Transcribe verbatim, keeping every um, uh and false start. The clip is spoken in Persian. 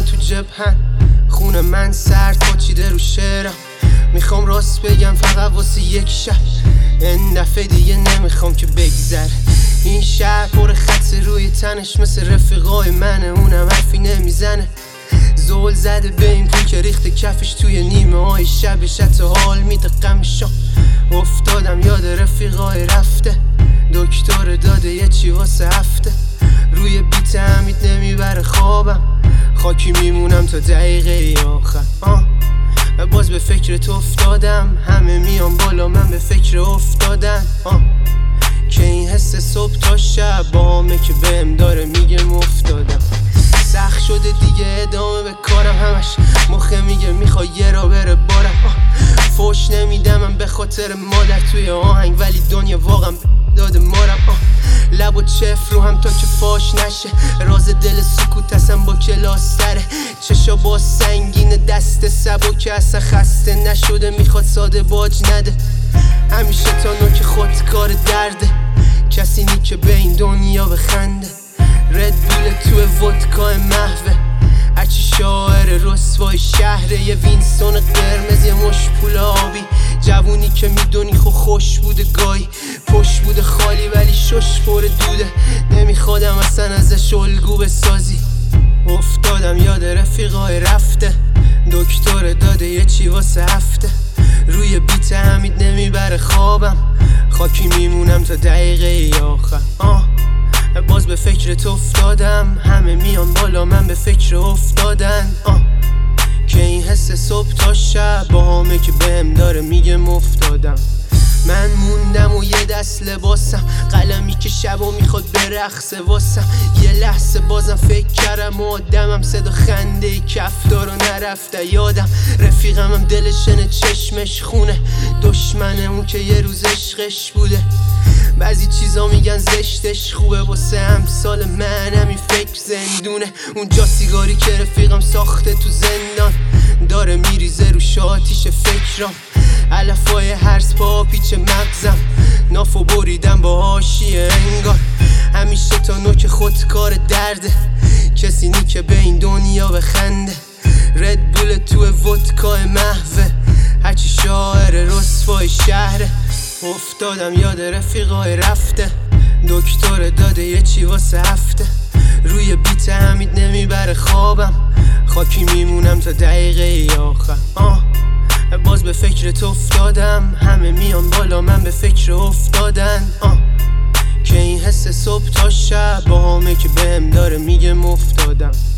تو جبهن، خون من سرد پاچیده رو شعرم. میخوام راست بگم فقط واسه یک شب، این دفعه دیگه نمیخوام که بگذره. این شهر پر خط روی تنش مثل رفیقای منه، اونم حرفی نمیزنه. زول زده به این پول که ریخته کفش توی نیمه های شبش، حتی حال میده غمشان. افتادم یاد رفیقای رفته، دکتر داده یه چی واسه هفته. روی بیت حمید نمیبره خوابم، خاکی میمونم تا دقیقه آخر. آه و باز به فکر تو افتادم، همه میان بالا من به فکر افتادن. آه که این حس صبح تا شب بامه که بهم داره میگه افتادم. سخت شده دیگه ادامه به کارم، همش مخه میگه میخوای یه را بره بارم. فوش نمیدم من به خاطر مادر توی آهنگ، ولی دنیا واقعا داده مارم. لب و چف رو هم تا که فاش نشه، راز دل سکوت هستم با کلاس سره. چشا با سنگین دست سبک اصلا خسته نشده، میخواد ساده باج نده. همیشه تا نوک خود کار درده، کسی نی که به این دنیا بخنده. رد بول تو ودکای محوه، هرچی شاعر رسوای شهره. یه وینستون قرمز یه مش پول آبی، جوونی که میدونی خو خوش بوده گاهی، پشت بوده خالی ولی شش پر دوده. نمیخوادم اصلا ازش الگو بسازی. افتادم یاد رفیقای رفته، دکتر داده یه چی واسه هفته. روی بیت حمید نمیبره خوابم، خاکی میمونم تا دقیقه آخر. آه باز به فکر تو افتادم، همه میان بالا من به فکر افتادن. آه که این حس صبح تا شب با همه که بهم داره میگه افتادم. من موندم و یه دست لباسم، قلمی که شبو میخواد برقصه واسم. یه لحظه بازم فکر کردم و آدمم، صدا خنده کفتارو نرفته یادم. رفیقمم دلشنه چشمش خونه، دشمنه اون که یه روز عشقش بوده. بعضی چیزا میگن زشتش خوبه، واسه امثال من همین فکر زندونه. اونجا سیگاری که رفیقم ساخته تو زندان، داره میریزه رو شاتیش فکرام. علفای هرز پا پیچ مغزم، نافو بریدم با حاشیه انگار. همیشه تا نوک خود کار درده، کسی نی که به این دنیا بخنده. رد بول تو ودکای محوه، هرچی شاعر رسوای شهره. افتادم یاد رفیقای رفته، دکتر داده یه چی واسه هفته. روی بیت حمید نمیبره خوابم، خاکی میمونم تا دقیقه آخر. آه باز به فکر تو افتادم، همه میان بالا من به فکر افتادن. آه که این حس صبح تا شب با همه که بهم داره میگه افتادم.